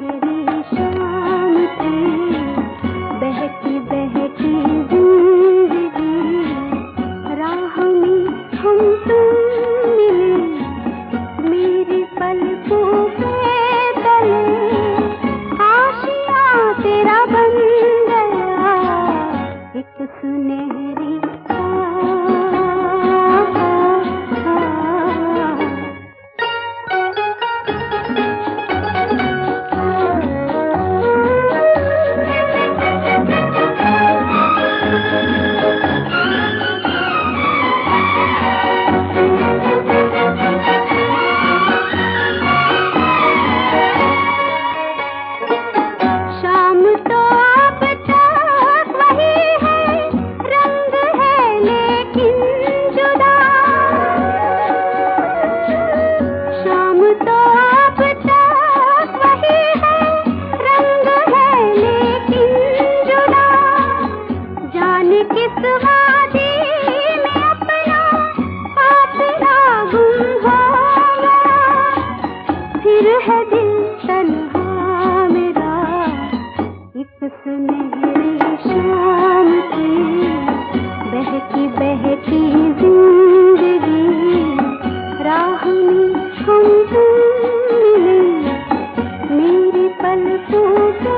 सुनहरी शाम थी, बहकी बहकी जिंदगी, राह में हम तुम मिले, मेरी पलकों पे तले आशियाँ तेरा बन गया, एक सुनहरी किस वादी में अपना काफिला गुम हो गया, फिर है दिल तन्हा मेरा, एक सुनहरी शाम थी, बहकी बहकी जिंदगी, राह में हम तुम मिले, मेरी पलकों पे